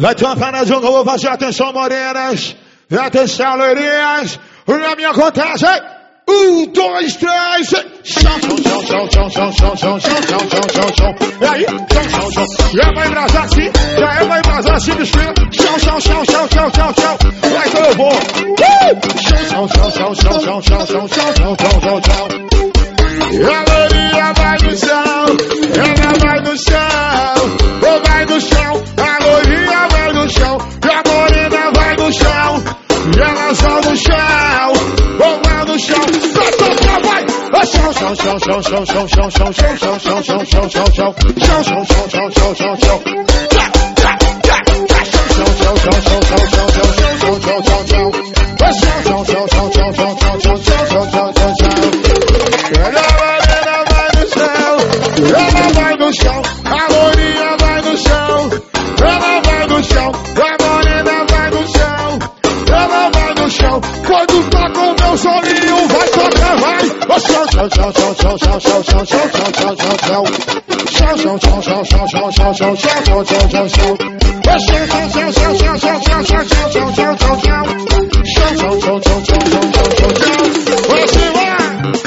Vai tocar na jungle, eu vou fazer atenção, morenas. Atenção, loirinhas. Na minha contagem. 1, 2, 3. Chão, chão, chão, chão, chão, chão, chão, chão, chão, chão, chão, chão, chão. E aí? Chão, chão, chão. Já vai embrasar assim. Já vai embrasar assim, desfila. Chão, chão, chão, chão, chão, chão, chão. Vai que eu vou. Chão, chão, chão, chão, chão, chão, chão, chão, chão, chão, chão, chão. E a loirinha vai no chão. Ela vai no chão. Vai no chão. A loirinha vai no chão. E a morena vai no chão. E elas vão no chão. Vai no chão. Vai. Chão, chão, chão, chão, chão, chão, chão, chão, chão, chão, chão, chão, chão, chão, chão. Chão, chão, chão, chão, chão, chão, chão. Ela vai no chão, a loirinha vai no chão. Ela vai no chão, a morena vai no chão. Ela vai no chão, quando toca o meu solinho vai tocar, vai. Chão, chão, chão, chão, chão, chão, chão, chão, chão, chão, chão, chão, chão. Chão, chão, chão, chão, chão, chão, chão, chão, chão, chão, chão, chão, chão. Chão, chão, chão, chão, chão, chão, chão, chão, chão, chão, chão, chão, chão. Chão, chão, chão, chão, chão, chão, chão, chão, chão. Você vai.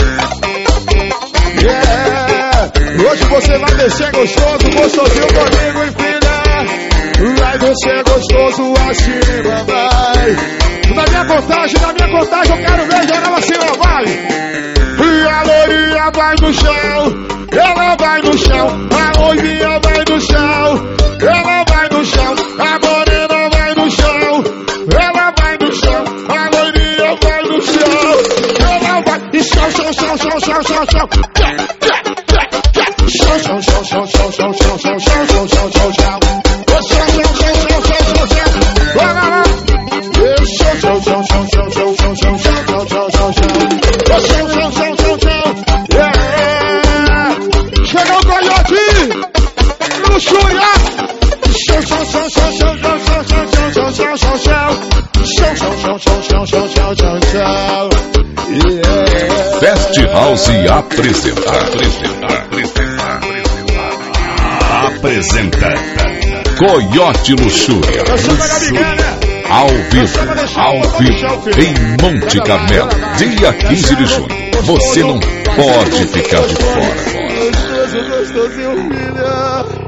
Hoje você vai descer gostoso, gostosinho comigo, filha. Vai descer gostoso assim, vai. Na minha contagem eu quero ver geral assim, vai. E a loirinha vai no chão, ela vai no chão. A loirinha vai no chão, ela vai no chão. A morena vai no chão, ela vai no chão. A loirinha vai no chão, ela vai. E chão, chão, chão, chão, chão, chão, chão. Chão, chão, chão, chão, chão, chão, chão, chão, chão, chão, chão, chão, chão. Chão, chão, chão, chão, chão, chão, chão. Vai lá, lá. Chão, chão, chão, chão, chão, chão, chão, chão, chão, chão, chão, chão, chão. Chão, chão, chão, chão, chão. Chegou o coiote. Luxúria. Chão, chão, chão, chão, chão, chão, chão, chão, chão, chão, chão, chão. Chão, chão, chão, chão, chão, chão, chão, chão, chão. Fast House apresenta Coiote Luxúria. Ao vivo, em Monte Carmelo, dia 15 de junho. Você não pode ficar de fora. Gostosinho, filha.